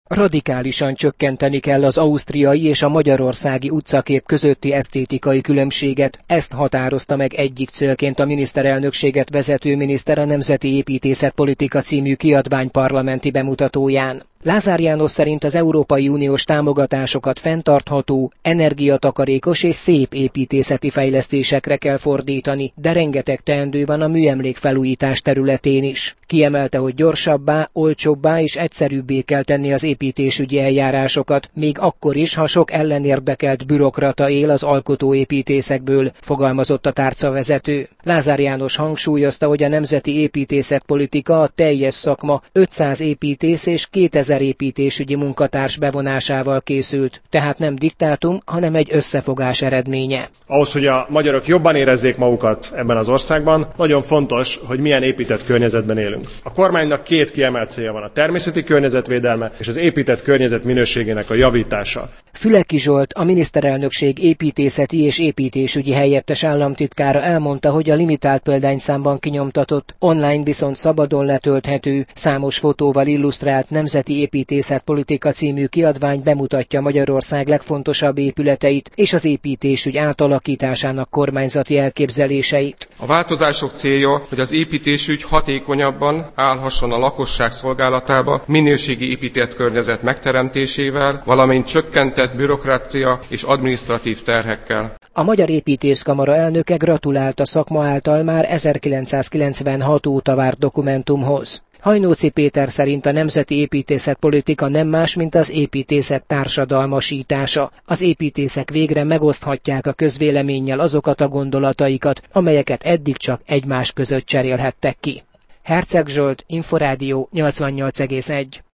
Radikálisan csökkenteni kell az ausztriai és a magyarországi utcakép közötti esztétikai különbséget. Ezt határozta meg egyik célként a miniszterelnökséget vezető miniszter a Nemzeti Építészetpolitika című kiadvány parlamenti bemutatóján. Lázár János szerint az Európai Uniós támogatásokat fenntartható, energiatakarékos és szép építészeti fejlesztésekre kell fordítani, de rengeteg teendő van a műemlékfelújítás területén is. Kiemelte, hogy gyorsabbá, olcsóbbá és egyszerűbbé kell tenni az építésügyi eljárásokat, még akkor is, ha sok ellenérdekelt bürokrata él az alkotóépítészekből, fogalmazott a tárcavezető. Lázár János hangsúlyozta, hogy a nemzeti építészetpolitika a teljes szakma 500 építész és 2000 építésügyi munkatárs bevonásával készült, tehát nem diktátum, hanem egy összefogás eredménye. Ahhoz, hogy a magyarok jobban érezzék magukat ebben az országban, nagyon fontos, hogy milyen épített környezetben élünk. A kormánynak két kiemelt célja van: a természeti környezetvédelme és az épített környezet minőségének a javítása. Füleki Zsolt, a miniszterelnökség építészeti és építésügyi helyettes államtitkára elmondta, hogy a limitált példányszámban kinyomtatott, online viszont szabadon letölthető, számos fotóval illusztrált Nemzeti Építészetpolitika című kiadvány bemutatja Magyarország legfontosabb épületeit és az építésügy átalakításának kormányzati elképzeléseit. A változások célja, hogy az építésügy hatékonyabban állhasson a lakosság szolgálatába minőségi épített környezet megteremtésével, valamint csökkentett bürokrácia és adminisztratív terhekkel. A Magyar Építészkamara elnöke gratulált a szakma által már 1996 óta várt dokumentumhoz. Hajnóci Péter szerint a nemzeti építészetpolitika nem más, mint az építészet társadalmasítása. Az építészek végre megoszthatják a közvéleménnyel azokat a gondolataikat, amelyeket eddig csak egymás között cserélhettek ki. Herceg Zsolt, Inforádió 88,1.